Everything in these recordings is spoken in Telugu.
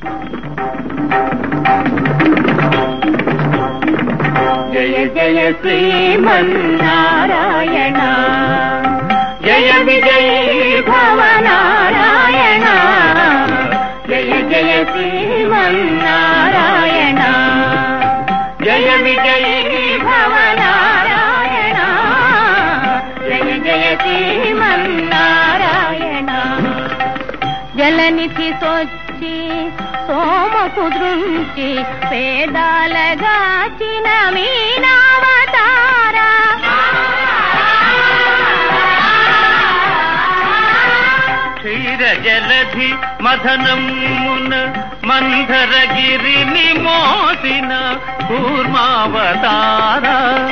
జయ జయ శ్రీమన్నారాయణ, జయ విజయ భవనారాయణ, జయ జయ శ్రీమన్నారాయణ, జయ విజయ భవనారాయణ, జయ జయ శ్రీమన్నారాయణ. జలనిధి సొచ్చి సోమకు దృంచి పేదాలగాచిన మీనావతార, క్షీర జలధి మథనమున మంధరగిరిని మోసిన కూర్మావతార,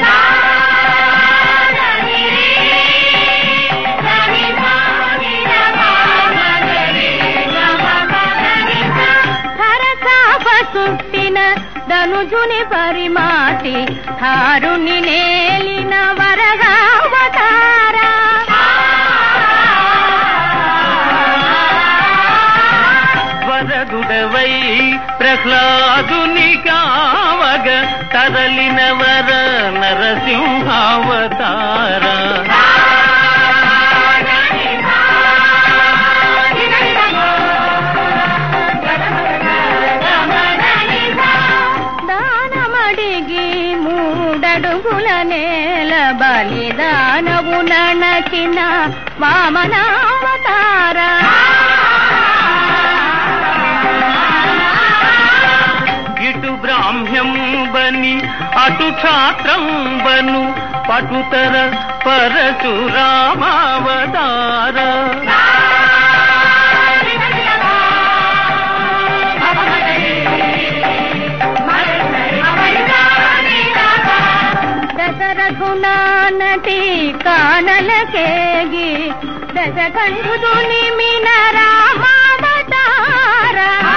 సుట్టిన ధనుజుని పరిమాటి ధారుని నేలిన వరగావతార, వరదుడవై ప్రహ్లాదుని కావగ తరలిన వర నరసింహావతార, మూడడుగుల నేల బలిదానవు నడచిన వామనావతార, ఇటు బ్రాహ్మ్యం బని అటు క్షాత్రం బను పటుతర పరశురామావతార, దశరథునానటి కానలకేగి దశకంఠుని మిన రామావతార,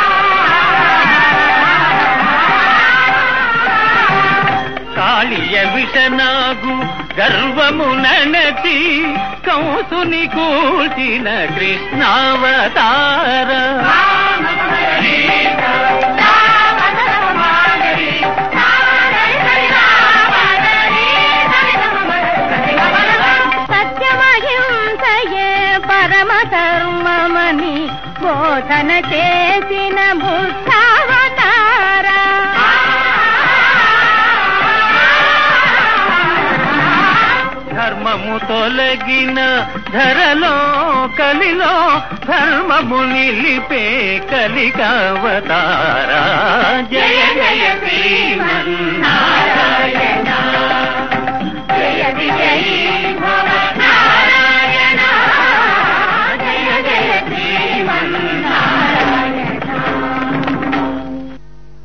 కాళియ విషనాగు గర్వము ననచి కంసుని కూల్చిన కృష్ణావతార, పరమధర్మమని బోధన చేసిన బుద్ధావతార, ధర్మము తొలగిన ధరలో కలిలో ధర్మము నిలిపే కలికావతార, జయ జయ శ్రీమన్నారాయణ, జయ విజయ